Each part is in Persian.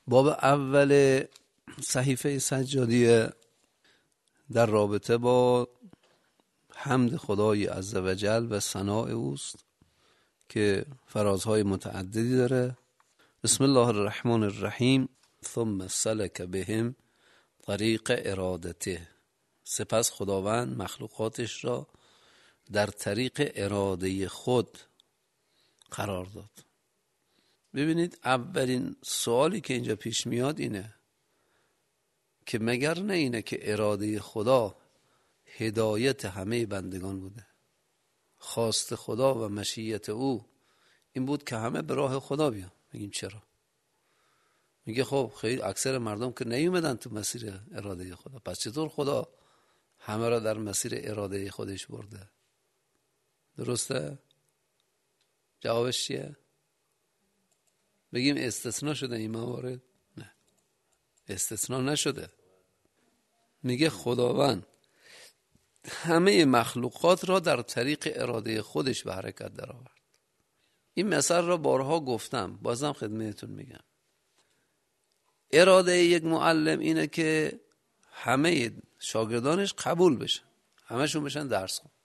باب اول صحیفه سجادیه در رابطه با حمد خدای عزوجل و ثناء اوست که فرازهای متعددی داره. بسم الله الرحمن الرحیم. ثم سلک بهم طریق ارادته. سپس خداوند مخلوقاتش را در طریق اراده خود قرار داد. ببینید اولین سوالی که اینجا پیش میاد اینه که مگر نه اینه که اراده خدا هدایت همه بندگان بوده، خواست خدا و مشیت او این بود که همه به راه خدا بیان. میگیم چرا؟ میگه خب خیلی اکثر مردم که نیومدن تو مسیر اراده خدا، پس چطور خدا همه را در مسیر اراده خودش برده؟ درسته؟ جوابش چیه؟ بگیم استثناء شده این موارد؟ نه، استثناء نشده. میگه خداوند همه مخلوقات را در طریق اراده خودش به حرکت در آورد. این مثال را بارها گفتم، بازم خدمتتون میگم. اراده یک معلم اینه که همه شاگردانش قبول بشن، همشون بشن درس خون.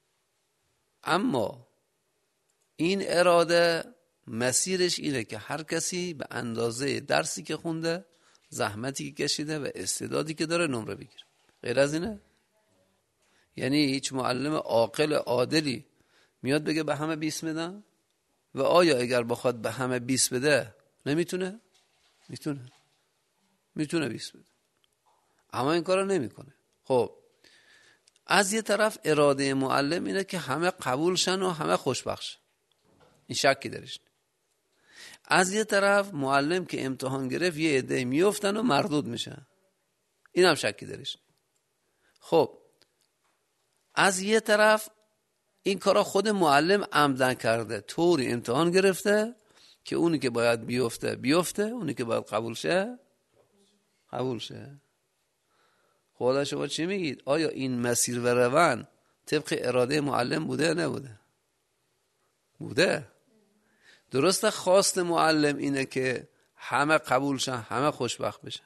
اما این اراده مسیرش اینه که هر کسی به اندازه درسی که خونده، زحمتی که کشیده و استعدادی که داره نمره بگیره. غیر از اینه؟ یعنی هیچ معلم عاقل عادلی میاد بگه به همه 20 بدم؟ و آیا اگر بخواد به همه 20 بده نمیتونه؟ میتونه 20 بده، اما این کارو نمیکنه. خب از یه طرف اراده معلم اینه که همه قبول شن و همه خوشبخت، این شکی درش. از یه طرف معلم که امتحان گرفت یه عده میافتن و مردود میشن، این هم شکی درش. خب از یه طرف این کارا خود معلم عمدن کرده، طوری امتحان گرفته که اونی که باید بیفته، اونی که باید قبول شه. خدا شما چی میگید؟ آیا این مسیر و روان طبق اراده معلم بوده یا نبوده؟ بوده. درسته خواست معلم اینه که همه قبول شن، همه خوشبخت بشن،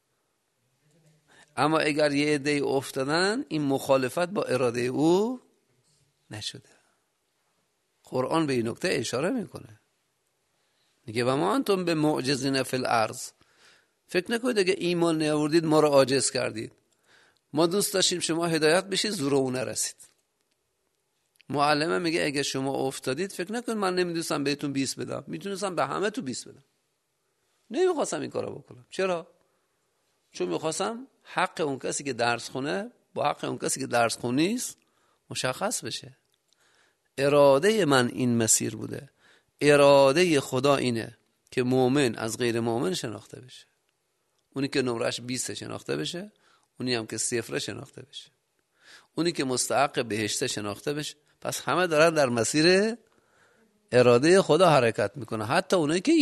اما اگر یه عده افتادن این مخالفت با اراده او نشده. قرآن به این نکته اشاره میکنه، میگه و ما انتم به معجزین فی الارض. فکر نکنید اگه ایمان نیاوردید ما رو عاجز کردید. ما دوست داشتیم شما هدایت بشید، زور اون نرسید. معلمه میگه اگه شما افتادید فکر نکنید من نمیدونستم بهتون 20 بدم، میتونستم به همه تو 20 بدم. نمیخواستم این کارو بکنم. چرا؟ چون میخواستم حق اون کسی که درس خونه با حق اون کسی که درس خون نیست مشخص بشه. اراده من این مسیر بوده. اراده خدا اینه که مؤمن از غیر مؤمن شناخته بشه، اونی که نمرش 20 شناخته بشه، اونی هم که 0 شناخته بشه، اونی که مستحق بهشت شناخته بشه. پس همه دارن در مسیر اراده خدا حرکت میکنه، حتی اونایی که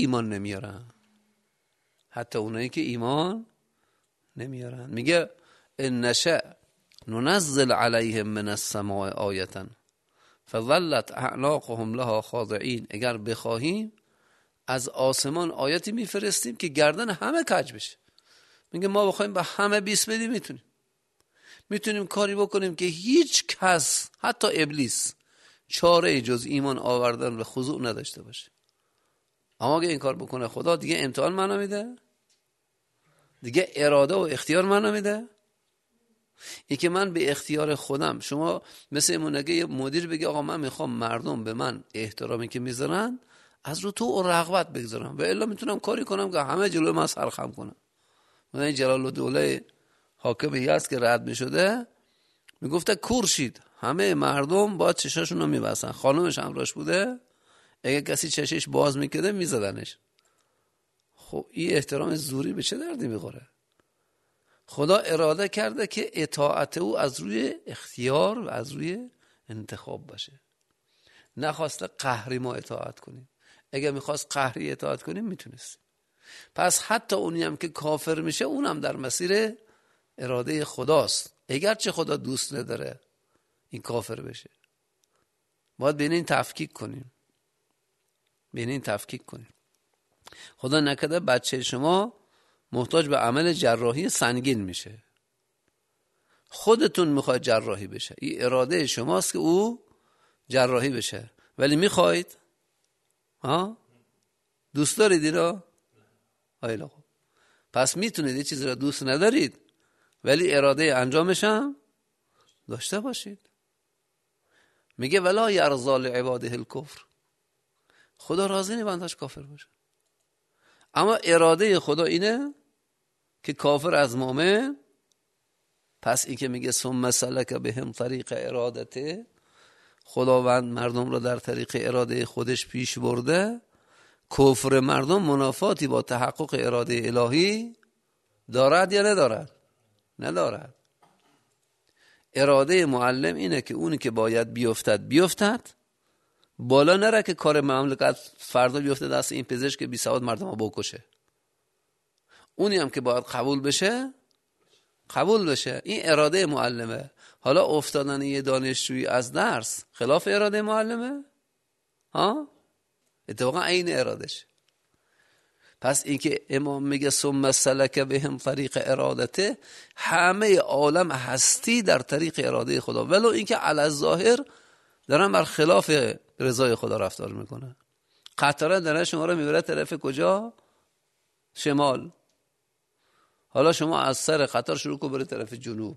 ایمان نمیارن. میگه ان نشأ ننزل علیهم من السماء آیة فظلت اعناقهم لها خاضعین. اگر بخواهیم از آسمان آیتی میفرستیم که گردن همه کج بشه. میگه ما بخوایم به همه 20 بدیم، میتونیم کاری بکنیم که هیچ کس حتی ابلیس چاره جز ایمان آوردن و خضوع نداشته باشه. اما اگه این کار بکنه خدا دیگه امتحان منو میده، دیگه اراده و اختیار منو میده. این که من به اختیار خودم، شما مثل اگه یه مدیر بگه آقا من میخوام مردم به من احترامی که میذارن از رو تو و رغبت بگذارم و الا میتونم کاری کنم که همه جلوی من سرخم کنم. من جلال الدوله حاکم یزد که رد میشده میگفته کورشید همه مردم با چشاشون رو میبستن، خانمش همراهش بوده، اگه کسی چشش باز میکرده میزدنش. خب این احترام زوری به چه دردی میخوره؟ خدا اراده کرده که اطاعت او از روی اختیار و از روی انتخاب باشه. نخواسته قهری ما اطاعت کنیم. اگه میخواست قهری اطاعت کنیم میتونستیم. پس حتی اونی هم که کافر میشه اونم در مسیر اراده خداست، اگرچه خدا دوست نداره این کافر بشه. باید بین این تفکیک کنیم. خدا نکرده بچه شما محتاج به عمل جراحی سنگین میشه. خودتون میخواید جراحی بشه، این اراده شماست که او جراحی بشه، ولی میخواید؟ دوست دارید اینا؟ خیلی خوب. پس میتونید یه چیزی را دوست ندارید ولی اراده انجامش هم داشته باشید. میگه ولا یرضا لعباده الکفر، خدا راضی نیست بنده‌اش کافر باشه، اما اراده خدا اینه که کافر از مؤمن. پس این که میگه ثم سلک بهم طریق ارادته، خداوند مردم را در طریق اراده خودش پیش برده. کفر مردم منافاتی با تحقق اراده الهی دارد یا ندارد؟ ندارد. اراده معلم اینه که اونی که باید بیفتد، بالا نره که کار مملکت فردا بیفته دست این پزشک که بی سواد مردم رو بکشه. اونی هم که باید قبول بشه. این اراده معلمه. حالا افتادن یه دانشجویی از درس خلاف اراده معلمه؟ اتفاقا عین ارادش. پس این که امام میگه ثم سلک بهم طریق ارادته، همه عالم هستی در طریق اراده خدا، ولو اینکه علی الظاهر دارن بر خلاف رضای خدا رفتار میکنه. قطاره داره شما رو میبره طرف کجا؟ شمال. حالا شما از سر قطار شروع کن بره طرف جنوب،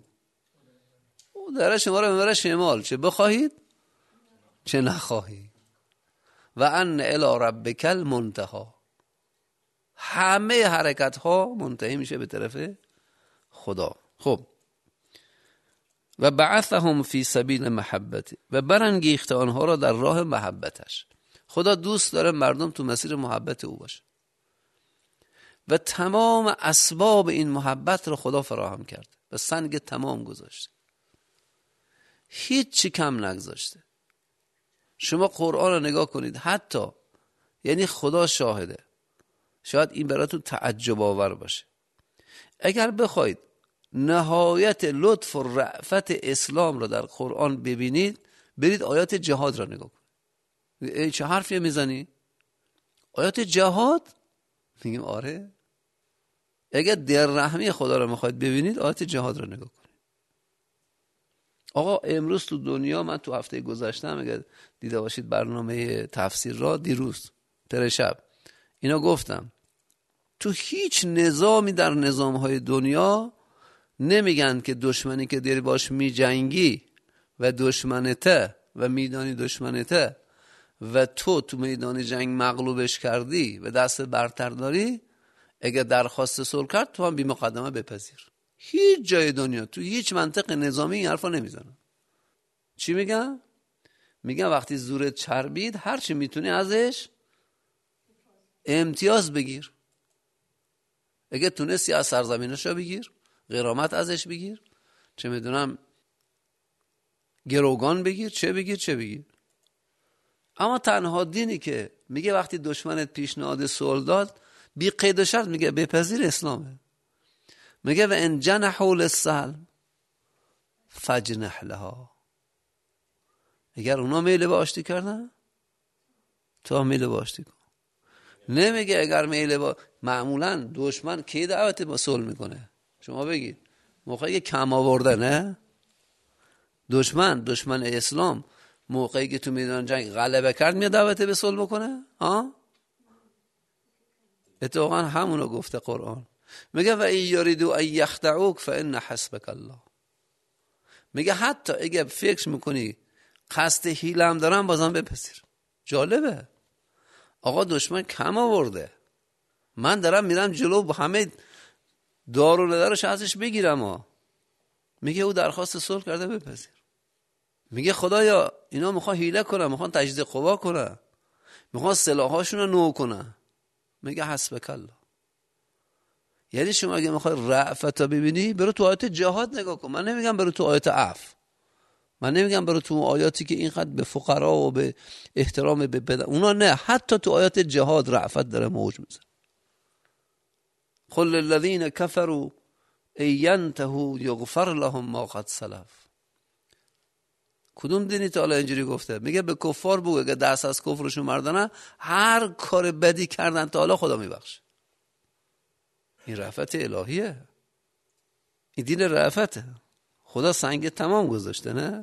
او داره شما رو میبره شمال، چه بخواهید چه نخواهید. و ان الی ربک المنتهی، همه حرکت ها منتهی میشه به طرف خدا. خب و بعثهم فی سبیل محبت، و برانگیخت آنها را در راه محبتش. خدا دوست داره مردم تو مسیر محبت او باشه و تمام اسباب این محبت رو خدا فراهم کرد و سنگ تمام گذاشته، هیچ چی کم نگذاشته. شما قرآن رو نگاه کنید، حتی یعنی خدا شاهده، شاید این براتون تعجب آور باشه، اگر بخواید نهایت لطف و رأفت اسلام رو در قرآن ببینید، برید آیات جهاد رو نگاه کنید. چه حرفی میزنی؟ آیات جهاد؟ میگیم آره. اگر در رحمی خدا رو میخواید ببینید، آیات جهاد رو نگاه کنید. آقا امروز تو دنیا، من تو هفته گذشتم اگر دیده باشید برنامه تفسیر را، دیروز شب اینا گفتم، تو هیچ نظامی در نظامهای دنیا نمیگن که دشمنی که داری باش میجنگی و دشمنته و میدانی دشمنته و تو میدان جنگ مغلوبش کردی و دست برتر داری، اگر درخواست صلح کرد تو هم بی مقدمه بپذیر. هیچ جای دنیا تو هیچ منطق نظامی این حرفا نمیزنن. چی میگن؟ میگن وقتی زورت چربید هر چی میتونی ازش امتیاز بگیر. اگه تونستی از سرزمینش رو بگیر، غرامت ازش بگیر، چه میدونم گروگان بگیر، چه بگیر. اما تنها دینی که میگه وقتی دشمنت پیشنهاد صلح داد بی قید و شرط میگه بپذیر اسلامه. میگه و ان جنحوا للسلم فاجنح لها، اگر اونا میل به آشتی کردن تو هم میل به آشتی کن. نمیگه اگر میل با، معمولا دشمن کی دعوت به صلح میکنه؟ شما بگید موقعی که کم آورده، نه؟ دشمن اسلام موقعی که تو میدان جنگ غلبه کرد میاد دعوت به صلح بکنه؟ اتفاقا همونو گفته قرآن. میگه و این یریدو ان یخدعوک فان حسبک الله. میگه حتی اگه فکر میکنی قصد حیله هم دارن بازم بپذیر. جالبه. آقا دشمن کم آورده، من دارم میرم جلو با همه دار و ندارش ازش بگیرم. میگه او درخواست صلح کرده بپذیر. میگه خدایا اینا میخوان حیله کنن، میخوان تجدید قوا کنن، میخوان سلاحاشون رو نو کنن. میگه حسبک الله. یعنی شما اگه میخوای رأفت رو ببینی، برو تو آیات جهاد نگاه کن. من نمیگم برو تو آیات عفو، من نمیگم برو تو آیاتی که اینقدر به فقرا و به احترام به اونا، نه، حتی تو آیات جهاد رأفت داره موج میزن. قل للذین کفروا ان ینتهوا یغفر لهم ما قد سلف. کدوم دینی تا حالا اینجوری گفته؟ میگه به کفار بگو اگه دست از کفرشون مردانه، هر کار بدی کردن تا حالا خدا میبخشه. این رأفت الهیه، این دین رأفته. خدا سنگ تمام گذاشته، نه؟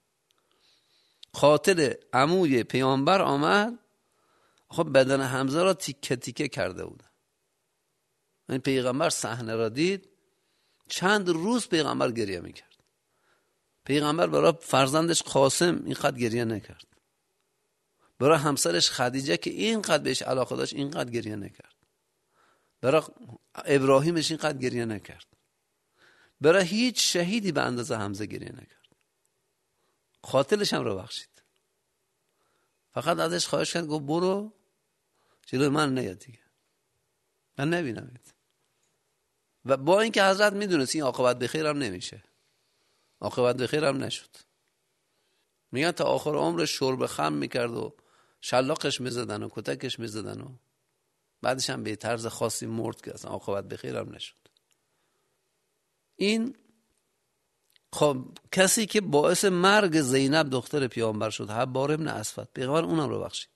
قاتل عموی پیامبر آمد، خب بدن حمزه را تیکه تیکه کرده بود. این پیغمبر صحنه را دید، چند روز پیغمبر گریه میکرد. پیغمبر برای فرزندش قاسم اینقدر گریه نکرد، برای همسرش خدیجه که اینقدر بهش علاقه داشت اینقدر گریه نکرد، برای ابراهیمش اینقدر گریه نکرد، برای هیچ شهیدی به اندازه حمزه گریه نکرد. قاتلش هم رو بخشید، فقط ازش خواهش کرد، گفت برو جلوی من نیاد دیگه، من نبینمت. و با اینکه حضرت میدونست این عاقبت به خیر هم نمیشه، عاقبت به خیر هم نشد. میگن تا آخر عمرش شرب خمر میکرد و شلاقش میزدن و کتکش میزدن و بعدش هم به طرز خاصی مرد که اصلا عاقبت به خیر هم نشد. این خب کسی که باعث مرگ زینب دختر پیامبر شد، حبار ابن اسود، پیغمبر اونم رو بخشید.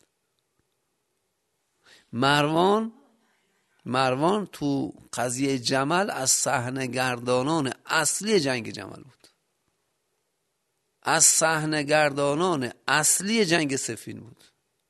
مروان تو قضیه جمل از صحنه گردانان اصلی جنگ جمل بود، از صحنه گردانان اصلی جنگ صفین بود،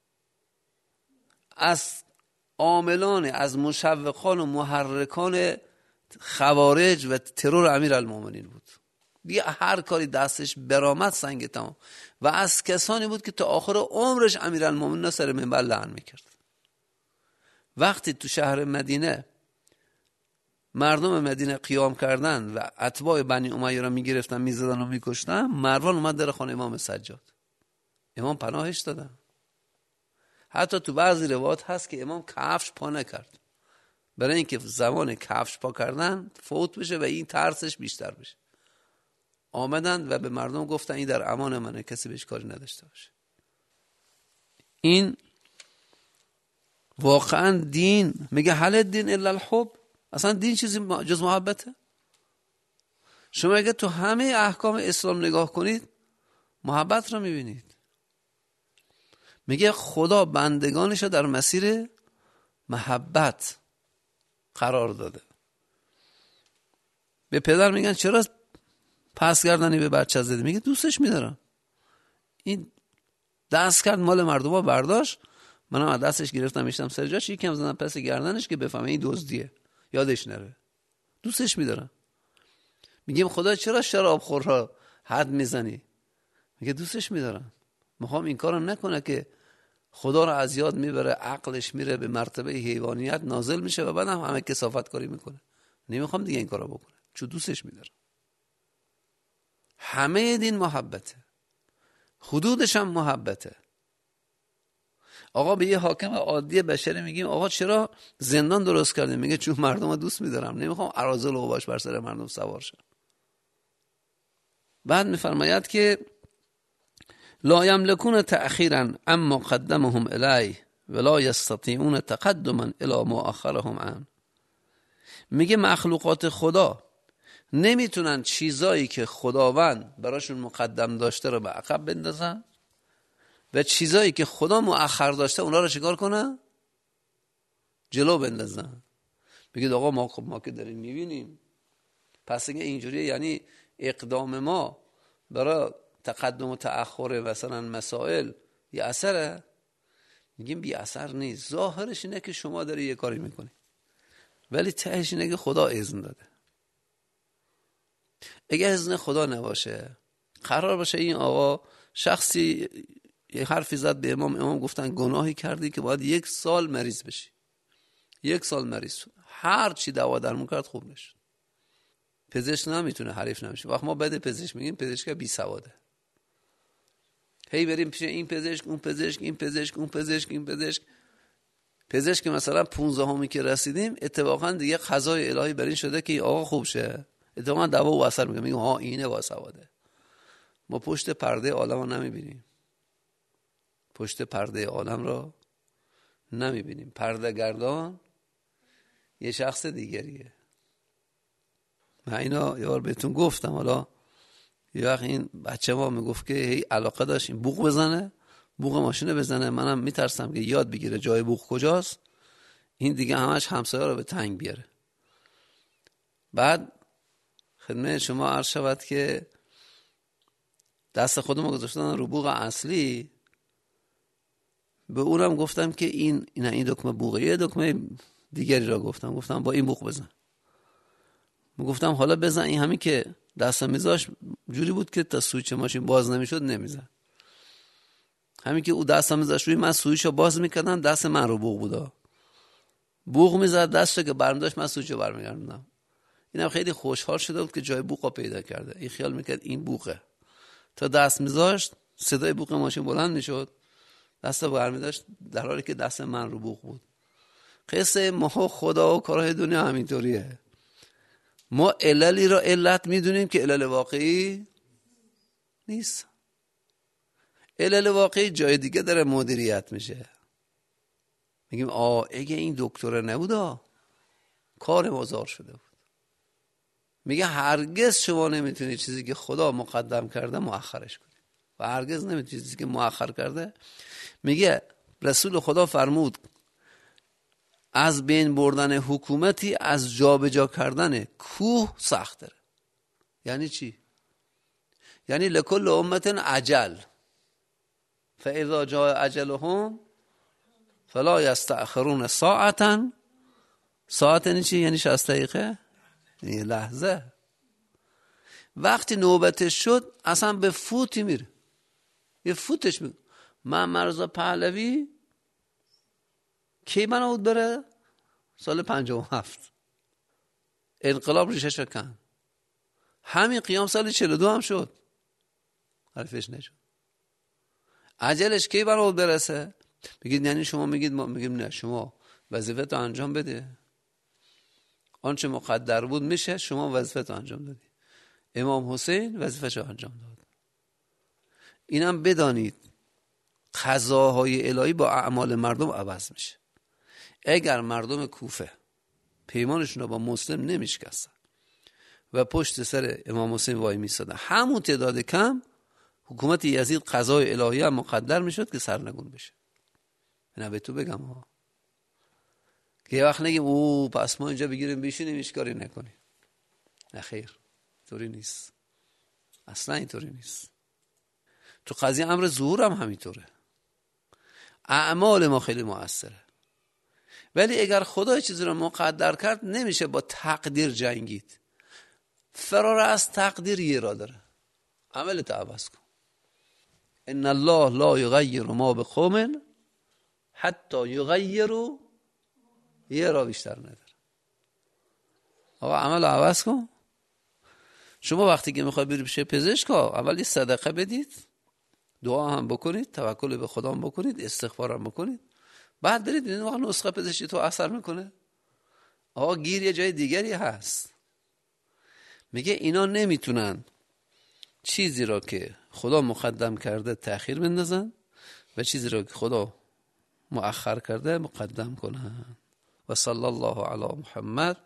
از عاملان، از مشوقان و محرکان خوارج و ترور امیرالمومنین بود. دیگه هر کاری دستش برآمد سنگ تمام. و از کسانی بود که تا آخر عمرش امیرالمومنین سر منبر لعن میکرد. وقتی تو شهر مدینه مردم مدینه قیام کردن و اتباع بنی امیه را میگرفتن میزدن و میکشتن، مروان اومد در خانه امام سجاد، امام پناهش دادن. حتی تو بعضی روایات هست که امام کفش پا نکرد، برای اینکه زمان کفش پا کردن فوت بشه و این ترسش بیشتر بشه. آمدن و به مردم گفتن این در امان منه، کسی بهش کاری نداشته باشه. این واقعا دین میگه هل دین الا الحب، اصلا دین چیزی جز محبته؟ شما اگه تو همه احکام اسلام نگاه کنید محبت رو میبینید. میگه خدا بندگانش رو در مسیر محبت قرار داده. به پدر میگن چرا پس گردنی به بچه زدی؟ میگه دوستش میدارم. این دست کرد مال مردم ها برداشت، منم از دستش گرفتم میشتم سر جاش، یکم زدم پس گردنش که بفهمه این دزدیه، یادش نره. دوستش میدارم. میگیم خدا چرا شراب خور را حد میزنی؟ میگه دوستش میدارم، میخوام این کارو نکنه که خدا را از یاد میبره، عقلش میره به مرتبه حیوانیت نازل میشه و بعدم همه کثافت کاری میکنه. نمیخوام دیگه این کارو بکنه چون دوستش میدارم. همه دین محبته، حدودش هم محبته. آقا به یه حاکم عادی بشری میگیم آقا چرا زندان درست کردیم؟ میگه چون مردم دوست میدارم، نمیخوام اراذل و باش بر سر مردم سوار شم. بعد میفرماید که لا یملکون تأخیرا اما قدمهم الیه ولا یستطیعون تقدما الی ما اخرهم عنه. میگه مخلوقات خدا نمیتونن چیزایی که خداوند براشون مقدم داشته رو به عقب بندازن و چیزایی که خدا مؤخر داشته اونا رو چیکار کنن؟ جلو بندازن. بگید آقا ما که داریم میبینیم، پس اگه اینجوریه یعنی اقدام ما برای تقدم و تأخر مثلا مسائل یه اثره؟ میگیم بی اثر نیست. ظاهرش اینه که شما داری یه کاری میکنی ولی تهش اینه که خدا اذن داده. اگه اذن خدا نباشه، قرار باشه این آقا شخصی یه حرفی زد به امام گفتن گناهی کردی که باید 1 سال مریض بشی، 1 سال مریض شد، هر چی دوا درمون کرد خوب نشد. پزشک نمیتونه حریف نمیشه. وقت ما بده پزشک میگیم پزشک بی سواده، هی بریم پیش این پزشک اون پزشک این پزشک اون پزشک این پزشک. پزشک مثلا 15 که رسیدیم اتفاقا دیگه قضای الهی بر این شده که آقا خوب شه، اتفاقا دوا و اثر میگه ها اینه با سواده. ما پشت پرده عالم رو نمیبینیم، پشت پرده عالم رو نمیبینیم. پرده گردان یه شخص دیگریه. من اینا یه بار بهتون گفتم، حالا یه وقت این بچه ما میگفت که هی علاقه داشت این بوق بزنه، بوق ماشینه بزنه. منم میترسم که یاد بگیره جای بوق کجاست، این دیگه همش همسایه رو به تنگ بیاره. بعد خدمت شما عرض شود که دست خودم گذاشتن رو بوق اصلی، به اونم گفتم که این دکمه بوقه، یه دکمه دیگری را گفتم با این بوق بزن. گفتم حالا بزن. این همین که دستم میذاش جوری بود که تا سویچ ماشین باز نمیشد نمیزن. همین که او دستم میذاش روی من سویچو باز میکردم، دست من رو بوق بودا، بوق میزد دستو که برمی داشت، من سویچو برمیگردوندم. اینم خیلی خوشحال شده بود که جای بوقو پیدا کرده. این خیال میکرد این بوقه. تا دست میذاشت صدای بوق ماشین بلند میشد، دستو برمی داشت در حالی که دست من رو بوق بود. قصه ما خدا و کارهای دنیا همینطوریه. ما عللی را علت میدونیم که علل واقعی نیست. علل واقعی جای دیگه داره مدیریت میشه. میگیم اگه این دکتر نبودا کار بازار شده بود. میگه هرگز شما نمیتونید چیزی که خدا مقدم کرده مؤخرش کنید و هرگز نمیتونید چیزی که مؤخر کرده. میگه رسول خدا فرمود از بین بردن حکومتی از جابجا کردن کوه سخت داره. یعنی چی؟ یعنی لکل امت اجل فاذا جاء اجلهم فلا یستأخرون ساعتا. ساعت یعنی چی؟ یعنی 60 دقیقه، یه لحظه. وقتی نوبتش شد اصلا به فوتی میره، یه فوتش میره. محمد رضا پهلوی کی بناود بره؟ سال 57 انقلاب ریشه شکن. همین قیام سال 42 هم شد، حرفش نشد. عجلش کی بناود برسه؟ بگید یعنی شما میگید ما میگیم نه، شما وظیفت رو انجام بده، آنچه مقدر بود میشه، شما وظیفت رو انجام دادی. امام حسین وظیفش رو انجام داد. اینم بدانید قضاهای الهی با اعمال مردم عوض میشه. اگر مردم کوفه پیمانشون رو با مسلم نمیشکستن و پشت سر امام حسین وای میسادن، همون تعداد کم حکومت یزید قضای الهی هم مقدر میشد که سرنگون بشه. نه به تو بگم ها که یه وقت نگیم پس ما اینجا بگیریم بشینیم هیچ کاری نکنیم. نه خیر، اینطوری نیست، اصلا اینطوری نیست. تو قضیه امر ظهور هم همینطوره. اعمال ما خیلی مؤثره، ولی اگر خدا چیزی رو مقدر کرد نمیشه با تقدیر جنگید. فرار از تقدیر یه را داره، عملت عوض کن. ان الله لا یغیر ما بقوم حتی یغیروا، یه را بیشتر نداره. آقا عمل عوض کن. شما وقتی که میخوای بری پیش پزشک اول یه صدقه بدید، دعا هم بکنید، توکل به خدا هم بکنید، استغفار هم بکنید، بعد برید ببینید واقعا نسخه پزشکی تو اثر میکنه. آقا گیر یه جای دیگری هست. میگه اینا نمیتونن چیزی را که خدا مقدم کرده تأخیر بندازن و چیزی را که خدا مؤخر کرده مقدم کنن. و صلی الله علی محمد